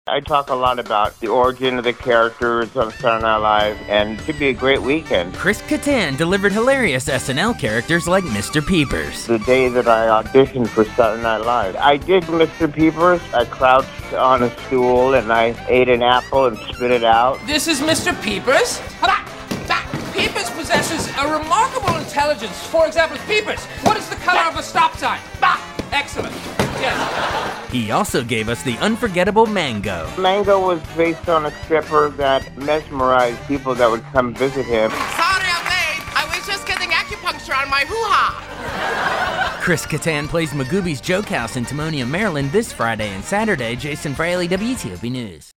I talk a lot about the origin of the characters on Saturday Night Live, and it should be a great weekend. Chris Kattan delivered hilarious SNL characters like Mr. Peepers. The day that I auditioned for Saturday Night Live, I did Mr. Peepers. I crouched on a stool and I ate an apple and spit it out. This is Mr. Peepers. Peepers possesses a remarkable intelligence. For example, Peepers, what is the color of a stop sign? Excellent. Yes. He also gave us the unforgettable Mango. Mango was based on a stripper that mesmerized people that would come visit him. Sorry I'm late. I was just getting acupuncture on my hoo-ha. Chris Kattan plays Magooby's Joke House in Timonium, Maryland this Friday and Saturday. Jason Fraley, WTOP News.